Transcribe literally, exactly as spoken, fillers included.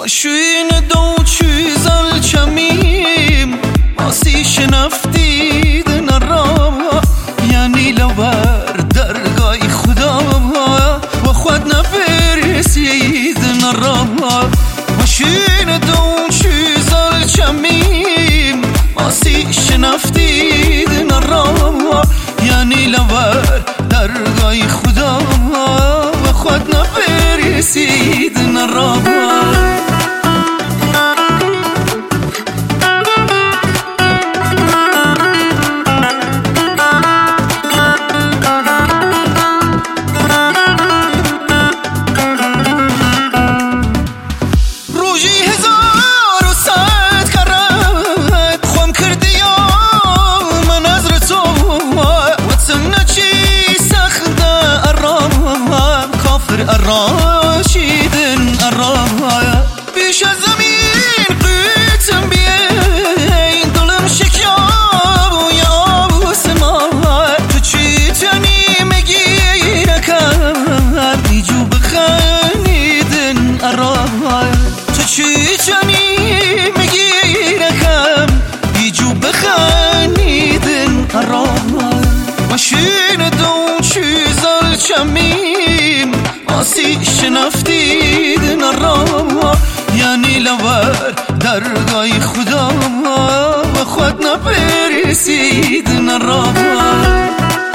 وشوین دو چیزال چمیم آسی شنفتیدن را یعنی لور درگاه خدا و خود نپرسیدن را وشوین دو چیزال چمیم آسی شنفتیدن را یعنی لور درگاه خدا و خود نپرسیدن را راشیدن الرایا بیش از زمین قیتم بیای دلم شکیاب یا آسمان تو چی تنی مگیر کن بیجو بخنیدن الرایا تو چی تنی مگیر کن بیجو بخنیدن الرایا ماشین دو چیزال چمیم آسی شنفتیدن را یعنی لور درگاه خدا و خود نپرسیدن را